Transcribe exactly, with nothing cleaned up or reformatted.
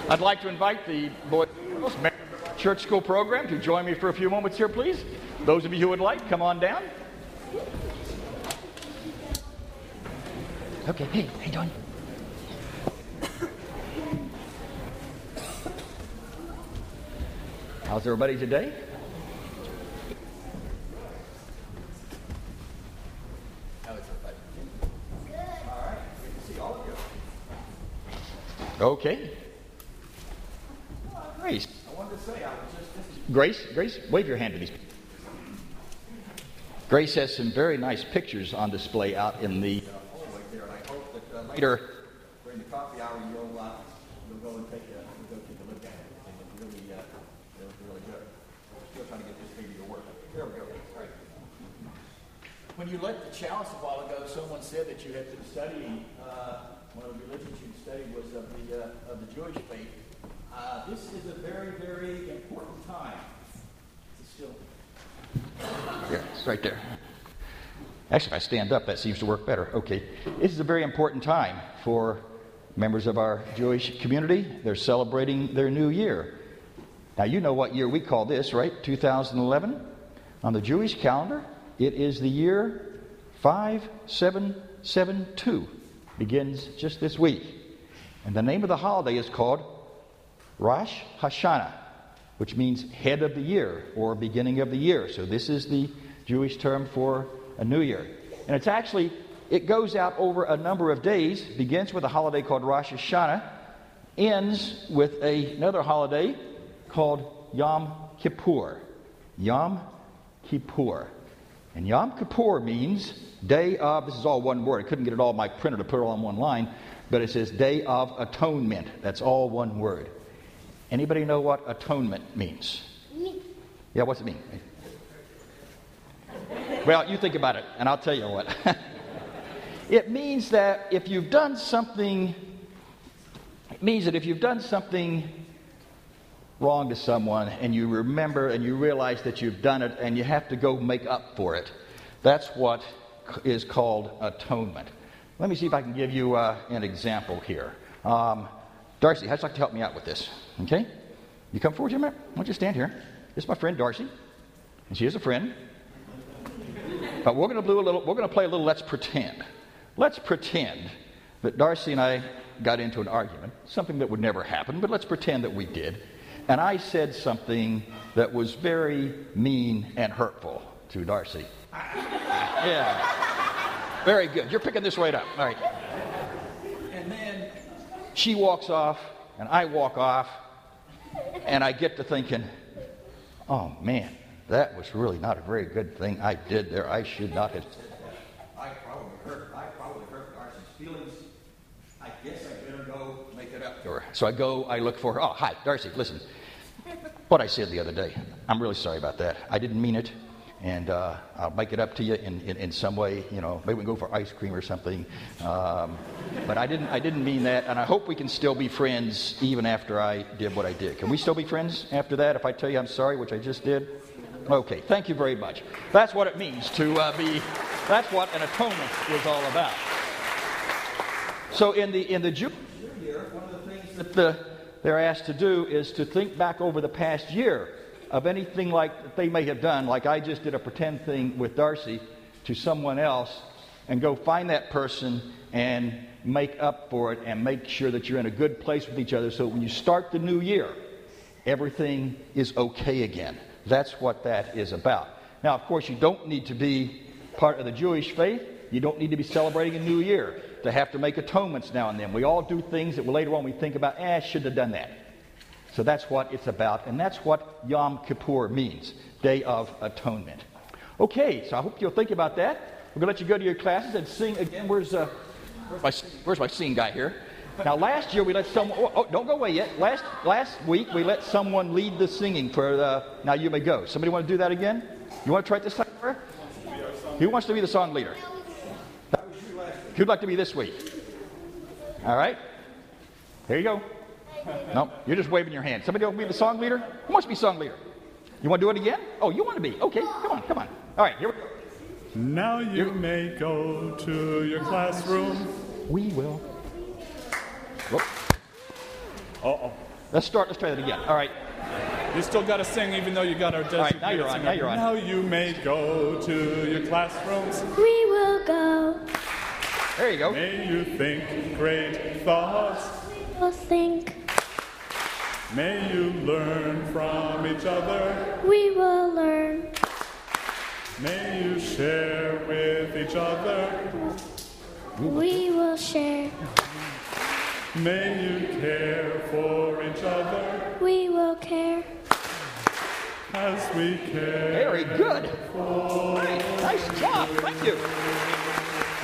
I'd like to invite the boys and girls church school program to join me for a few moments here, please. Those of you who would like, come on down. Okay, hey, how you doing? How's everybody today? How is everybody? Good. All right, good to see all of you. Okay. Grace, I wanted to say, I was just, this is Grace, Grace, wave your hand to these people. Grace has some very nice pictures on display out in the uh, hallway there, and I hope that uh, later during the coffee hour you'll uh, you'll go and take a you'll go take a look at it. They look really uh, they look really good. We're still trying to get this baby to work. There we go. All right. When you led the chalice a while ago, someone said that you had been studying uh, one of the religions you studied was of the uh, of the Jewish faith. Uh, this is a very, very important time. It's still. Yeah, it's right there. Actually, if I stand up, that seems to work better. Okay. This is a very important time for members of our Jewish community. They're celebrating their new year. Now, you know what year we call this, right? two thousand eleven. On the Jewish calendar, it is the year five seven seven two. Begins just this week. And the name of the holiday is called Rosh Hashanah, which means head of the year or beginning of the year. So this is the Jewish term for a new year. And it's actually, it goes out over a number of days, begins with a holiday called Rosh Hashanah, ends with a, another holiday called Yom Kippur. Yom Kippur. And Yom Kippur means day of, this is all one word. I couldn't get it all on my printer to put it all on one line, but it says Day of Atonement. That's all one word. Anybody know what atonement means? Me. Yeah, what's it mean? Well, you think about it, and I'll tell you what. It means that if you've done something, it means that if you've done something wrong to someone, and you remember and you realize that you've done it, and you have to go make up for it, that's what is called atonement. Let me see if I can give you uh, an example here. Um, Darcy, how'd you like to help me out with this? Okay? You come forward here a minute. Why don't you stand here? This is my friend Darcy, and she is a friend. But we're going to do a little. We're going to play a little. Let's pretend. Let's pretend that Darcy and I got into an argument, something that would never happen. But let's pretend that we did, and I said something that was very mean and hurtful to Darcy. Yeah. Very good. You're picking this right up. All right. And then she walks off, and I walk off, and I get to thinking, oh, man, that was really not a very good thing I did there. I should not have said that. I probably hurt, I probably hurt Darcy's feelings. I guess I better go make it up to her. So I go, I look for her. Oh, hi, Darcy, listen. What I said the other day, I'm really sorry about that. I didn't mean it. And uh, I'll make it up to you in, in, in some way. You know, maybe we can go for ice cream or something. Um, but I didn't I didn't mean that. And I hope we can still be friends even after I did what I did. Can we still be friends after that if I tell you I'm sorry, which I just did? Okay, thank you very much. That's what it means to uh, be, that's what an atonement is all about. So in the in the Jewish year, one of the things that the, they're asked to do is to think back over the past year of anything like that they may have done, like I just did a pretend thing with Darcy to someone else, and go find that person and make up for it and make sure that you're in a good place with each other so when you start the new year, everything is okay again. That's what that is about. Now, of course, you don't need to be part of the Jewish faith. You don't need to be celebrating a new year to have to make atonements now and then. We all do things that later on we think about, eh, I should have done that. So that's what it's about, and that's what Yom Kippur means, Day of Atonement. Okay, so I hope you'll think about that. We're going to let you go to your classes and sing again. Where's, uh, where's, my, where's my singing guy here? Now, last year we let someone, oh, oh, don't go away yet. Last last week we let someone lead the singing for the, Now You May Go. Somebody want to do that again? You want to try it this time? Who wants to be the song leader? Who'd like to be this week? All right. Here you go. No, you're just waving your hand. Somebody want to be the song leader? Who wants to be song leader? You want to do it again? Oh, you want to be. Okay, come on, come on. All right, here we go. Now you You're... may go to your classroom. We will. Uh-oh. Let's start. Let's try that again. All right. You still got to sing even though you got our designated right, now you're on, singer. now you're on. Now you may go to your classrooms. We will go. There you go. May you think great thoughts. We will think. May you learn from each other. We will learn. May you share with each other. We will share. May you care for each other We will care. as we care. Very good. Nice, nice job. Thank you.